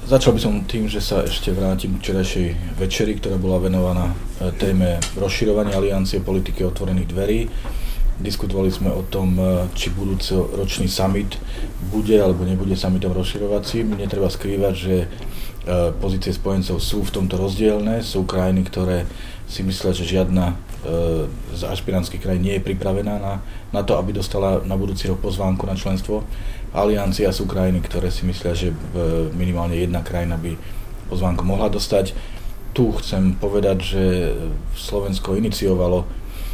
Začal by som tým, že sa ešte vrátim k včerajšej večeri, ktorá bola venovaná téme rozširovania aliancie politiky otvorených dverí. Diskutovali sme o tom, či budúcoročný summit bude alebo nebude summitom rozširovacím. Netreba skrývať, že pozície spojencov sú v tomto rozdielne. Sú krajiny, ktoré si myslia, že žiadna z ašpirantských krajín nie je pripravená na to, aby dostala na budúci rok pozvánku na členstvo aliancie, a sú krajiny, ktoré si myslia, že minimálne jedna krajina by pozvánku mohla dostať. Tu chcem povedať, že Slovensko iniciovalo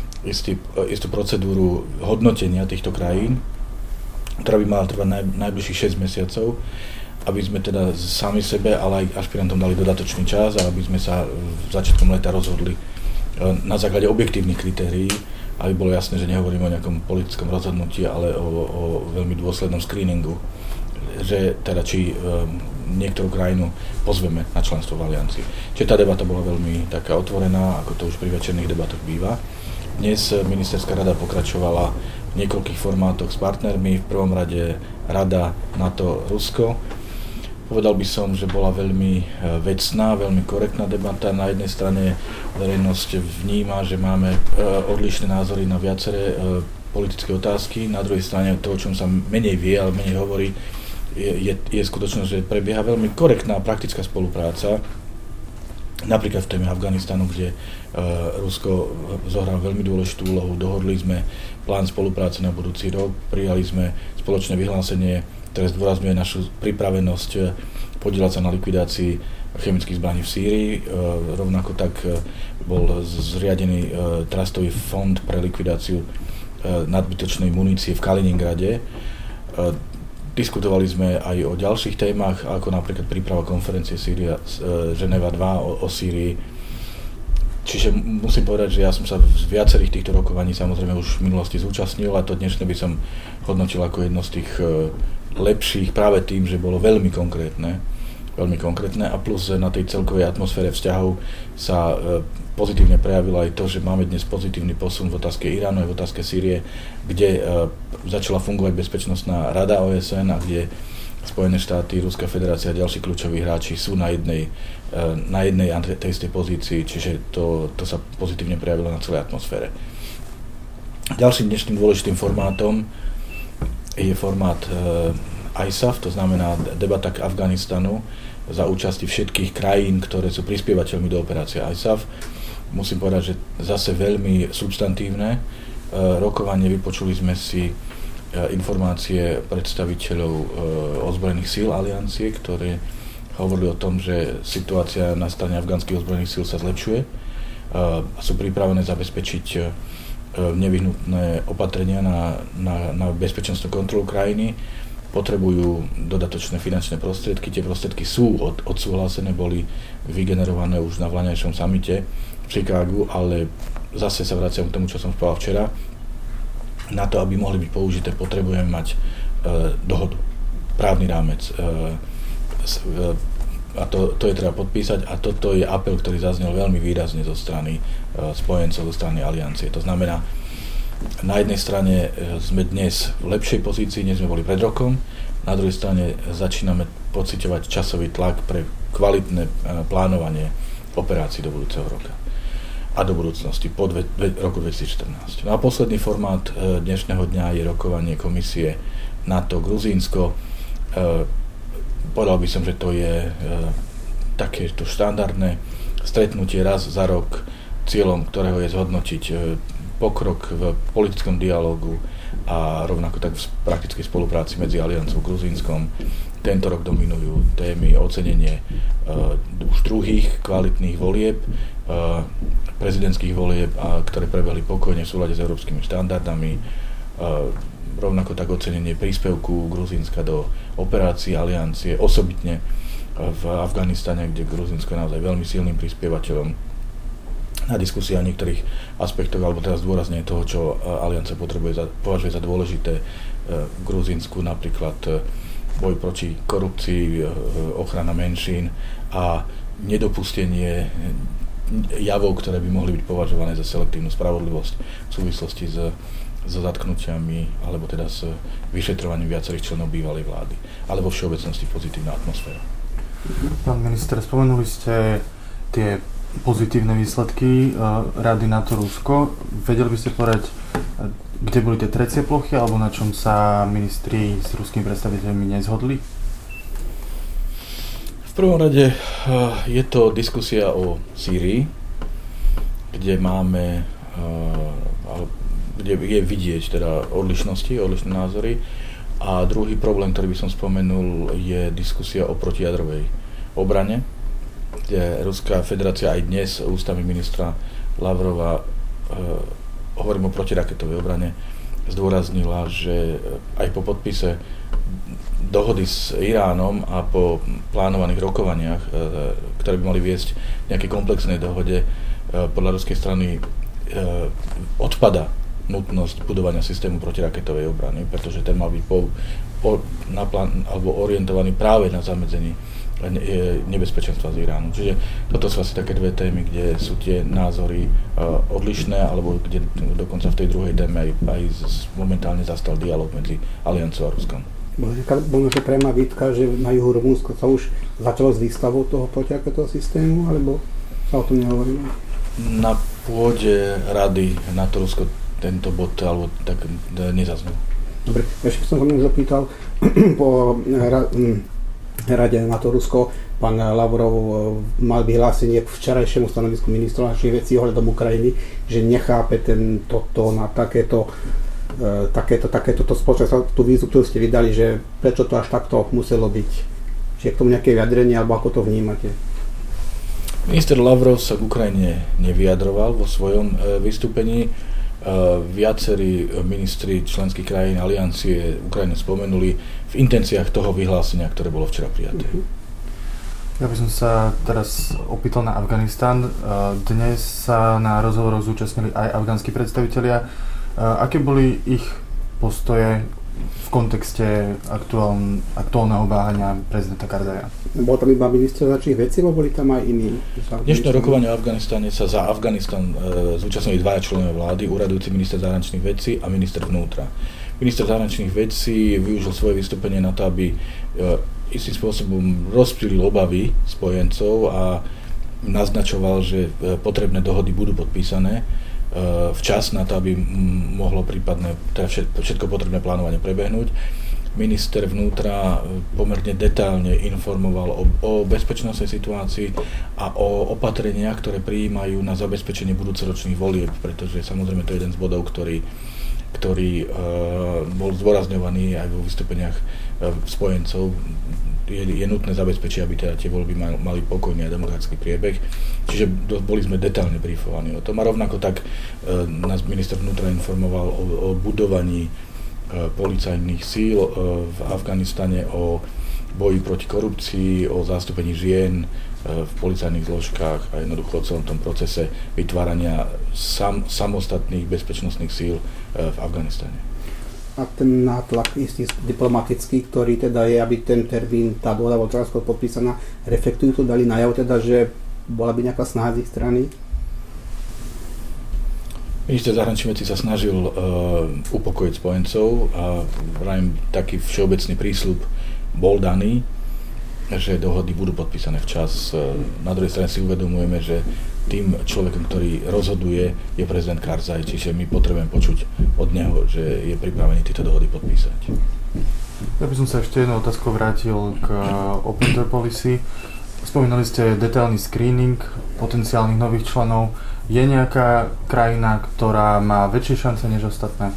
istú procedúru hodnotenia týchto krajín, ktorá by mala trvať najbližších 6 mesiacov, aby sme teda sami sebe, ale aj ašpirantom dali dodatočný čas a aby sme sa začiatkom leta rozhodli na základe objektívnych kritérií, aby bolo jasné, že nehovoríme o nejakom politickom rozhodnutí, ale o veľmi dôslednom screeningu, že teda či niektorú krajinu pozveme na členstvo v aliancii. Čiže tá debata bola veľmi taká otvorená, ako to už pri večerných debatoch býva. Dnes ministerská rada pokračovala v niekoľkých formátoch s partnermi, v prvom rade Rada NATO-Rusko. Povedal by som, že bola veľmi vecná, veľmi korektná debata. Na jednej strane verejnosť vníma, že máme odlišné názory na viaceré politické otázky, na druhej strane to, o čom sa menej vie, ale menej hovorí, je skutočnosť, že prebieha veľmi korektná praktická spolupráca. Napríklad v téme Afganistanu, kde Rusko zohralo veľmi dôležitú úlohu. Dohodli sme plán spolupráce na budúci rok, prijali sme spoločné vyhlásenie, ktoré zdôrazňuje našu pripravenosť podieľať sa na likvidácii chemických zbraní v Sýrii. Rovnako tak bol zriadený trustový fond pre likvidáciu nadbytočnej munície v Kaliningrade. Diskutovali sme aj o ďalších témach, ako napríklad príprava konferencie Ženeva 2 o Sýrii. Čiže musím povedať, že ja som sa z viacerých týchto rokovaní samozrejme už v minulosti zúčastnil, a to dnešné by som hodnotil ako jedno z tých lepších práve tým, že bolo veľmi konkrétne a plus na tej celkovej atmosfére vzťahov sa pozitívne prejavilo aj to, že máme dnes pozitívny posun v otázke Iránu aj v otázke Sýrie, kde začala fungovať Bezpečnostná rada OSN a kde Spojené štáty, Ruská federácia a ďalší kľúčoví hráči sú na jednej tej istej pozícii, čiže to sa pozitívne prejavilo na celej atmosfére. Ďalším dnešným dôležitým formátom je formát ISAF, to znamená debata k Afganistanu za účasti všetkých krajín, ktoré sú prispievateľmi do operácie ISAF. Musím povedať, že zase veľmi substantívne rokovanie. Vypočuli sme si informácie predstaviteľov ozbrojených síl aliancie, ktoré hovorili o tom, že situácia na strane afgánskych ozbrojených síl sa zlepšuje a sú pripravené zabezpečiť nevyhnutné opatrenia na bezpečnostnú kontrolu krajiny. Potrebujú dodatočné finančné prostriedky. Tie prostriedky sú odsúhlasené, boli vygenerované už na vlaňajšom samite v Chicagu, ale zase sa vraciam k tomu, čo som povedal včera. Na to, aby mohli byť použité, potrebujeme mať dohodu, právny rámec. A to je treba podpísať, a toto je apel, ktorý zaznel veľmi výrazne zo strany spojencov, zo strany aliancie. To znamená, na jednej strane sme dnes v lepšej pozícii, než sme boli pred rokom, na druhej strane začíname pociťovať časový tlak pre kvalitné plánovanie operácií do budúceho roka a do budúcnosti po roku 2014. No a posledný formát dnešného dňa je rokovanie komisie NATO-Gruzínsko. Povedal by som, že to je takéto štandardné stretnutie raz za rok, cieľom ktorého je zhodnotiť pokrok v politickom dialógu a rovnako tak v praktickej spolupráci medzi Alianciou a Gruzínskom. Tento rok dominujú témy ocenenie už druhých kvalitných volieb, prezidentských volieb, ktoré prebehli pokojne v súlade s európskymi štandardami. Rovnako tak ocenenie príspevku Gruzínska do operácií aliancie, osobitne v Afganistane, kde Gruzínsko je naozaj veľmi silným prispievateľom na diskusie o niektorých aspektoch, alebo teraz zdôrazne toho, čo aliancia považuje za dôležité v Gruzínsku, napríklad boj proti korupcii, ochrana menšín a nedopustenie javov, ktoré by mohli byť považované za selektívnu spravodlivosť v súvislosti so zatknutiami alebo teda s vyšetrovaním viacerých členov bývalej vlády, ale vo všeobecnosti pozitívna atmosféra. Pán minister, spomenuli ste tie pozitívne výsledky Rady NATO-Rusko. Vedeli by ste povedať, kde boli tie trecie plochy, alebo na čom sa ministri s ruskými predstaviteľmi nezhodli? V prvom rade je to diskusia o Sýrii, kde máme, kde je vidieť teda odlišné názory. A druhý problém, ktorý by som spomenul, je diskusia o protijadrovej obrane, kde Ruská federácia aj dnes ústami ministra Lavrova, hovorím o protiraketovej obrane, zdôraznila, že aj po podpise dohody s Iránom a po plánovaných rokovaniach, ktoré by mali viesť nejaké komplexnej dohode, podľa ruskej strany odpada nutnosť budovania systému protiraketovej obrany, pretože ten mal byť alebo orientovaný práve na zamedzení nebezpečenstva z Iránu. Čiže toto sú asi také dve témy, kde sú tie názory odlišné, alebo kde dokonca v tej druhej téme aj momentálne zastal dialog medzi Alianciou a Ruskom. Možno, že priama výtka, že na juhu Rumunska sa už začalo s výstavou toho protiraketového systému, alebo sa o tom nehovorilo? Na pôde Rady NATO-Rusko tento bod alebo tak nezaznel. Dobre, ešte som sa zapýtal po Rade NATO-Rusko, pán Lavrov mal vyhlásenie k včerajšiemu stanovisku ministra zahraničných vecí ohľadom Ukrajiny, že nechápe tento tón a takéto spoločnosť, tú výzvu, ktorú ste vydali, že prečo to až takto muselo byť. Čiže k tomu nejaké vyjadrenie, alebo ako to vnímate? Minister Lavrov sa k Ukrajine nevyjadroval vo svojom vystúpení. Viacerí ministri členských krajín Aliancie Ukrajinu spomenuli v intenciách toho vyhlásenia, ktoré bolo včera prijaté. Ja by som sa teraz opýtal na Afganistan. Dnes sa na rozhovoroch zúčastnili aj afganskí predstavitelia. Aké boli ich postoje v kontexte aktuálneho váhania prezidenta Karzaja? Bol tam iba minister zahraničných vecí, alebo boli tam aj iní? Dnešné rokovanie o Afganistane sa za Afganistan zúčastnili dvaja členovia vlády, úradujúci minister zahraničných vecí a minister vnútra. Minister zahraničných vecí využil svoje vystúpenie na to, aby istým spôsobom rozptýlil obavy spojencov a naznačoval, že potrebné dohody budú podpísané včas na to, aby mohlo prípadne všetko potrebné plánovanie prebehnúť. Minister vnútra pomerne detailne informoval o bezpečnostnej situácii a o opatreniach, ktoré prijímajú na zabezpečenie budúcoročných volieb, pretože samozrejme to je jeden z bodov, ktorý bol zdôrazňovaný aj vo vystúpeniach spojencov. Je nutné zabezpečiť, aby teda tie voľby mali pokojný a demokratický priebeh. Čiže boli sme detailne briefovaní o tom. A rovnako tak nás minister vnútra informoval o budovaní policajných síl v Afganistane, o boji proti korupcii, o zastúpení žien v policajných zložkách a jednoducho o celom tom procese vytvárania samostatných bezpečnostných síl v Afganistane. A ten nátlak istý diplomatický, ktorý teda je, aby ten termín, tá dohoda bola transparentne podpísaná, reflektujú to, dali najavo teda, že bola by nejaká snaha z ich strany? Minister zahraničných vecí sa snažil upokojiť spojencov a vrajím taký všeobecný prísľub bol daný, že dohody budú podpísané včas. Na druhej strane si uvedomujeme, že tým človekom, ktorý rozhoduje, je prezident Karzaj, čiže my potrebujeme počuť od neho, že je pripravený tieto dohody podpísať. Ja by som sa ešte jednou otázkou vrátil k Open Door Policy. Spomínali ste detailný screening potenciálnych nových členov. Je nejaká krajina, ktorá má väčšie šance než ostatné?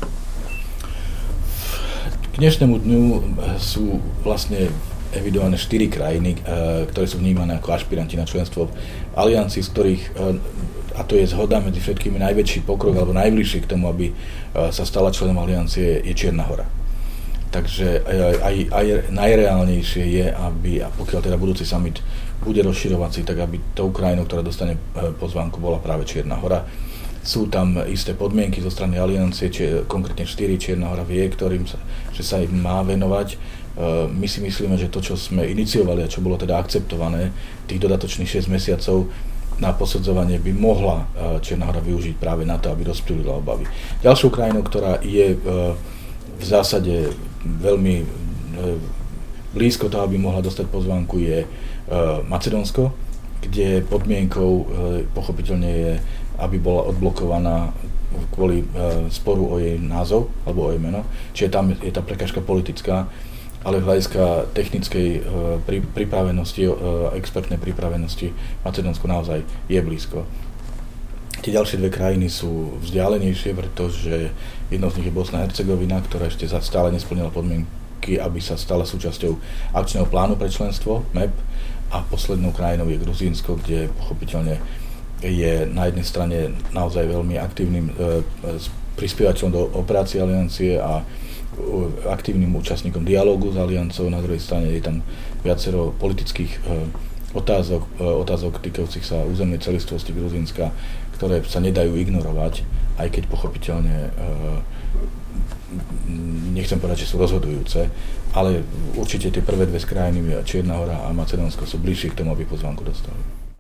K dnešnému dňu sú vlastne evidované 4 krajiny, ktoré sú vnímané ako ašpiranti na členstvo v aliancii, z ktorých, a to je zhoda medzi všetkými, najväčší pokrok alebo najbližší k tomu, aby sa stala členom aliancie, je Čierna Hora. Takže aj najreálnejšie je, aby, a pokiaľ teda budúci summit bude rozširovací, tak aby tou krajinou, ktorá dostane pozvánku, bola práve Čierna Hora. Sú tam isté podmienky zo strany aliancie, konkrétne 4 Čierna Hora vie, že sa im má venovať. My si myslíme, že to, čo sme iniciovali a čo bolo teda akceptované, tých dodatočných 6 mesiacov na posudzovanie by mohla Čierna Hora využiť práve na to, aby rozptýlila obavy. Ďalšou krajinou, ktorá je v zásade veľmi blízko toho, aby mohla dostať pozvánku, je Macedónsko, kde podmienkou pochopiteľne je, aby bola odblokovaná kvôli sporu o jej názov alebo o jej meno. Čiže tam je tá prekážka politická, ale z hľadiska technickej pripravenosti, expertnej pripravenosti Macedónsko naozaj je blízko. Tie ďalšie dve krajiny sú vzdialenejšie, pretože jednou z nich je Bosna a Hercegovina, ktorá ešte stále nesplnila podmienky, aby sa stala súčasťou akčného plánu pre členstvo MEP, a poslednou krajinou je Gruzínsko, kde pochopiteľne je na jednej strane naozaj veľmi aktívnym prispievateľom do operácie aliancie a aktívnym účastníkom dialógu s aliancou. Na druhej strane je tam viacero politických otázok týkajúcich sa územnej celistvosti Gruzínska, ktoré sa nedajú ignorovať, aj keď pochopiteľne nechcem povedať, že sú rozhodujúce, ale určite tie prvé dve krajiny, Čierna Hora a Macedónsko, sú bližšie k tomu, aby pozvánku dostali.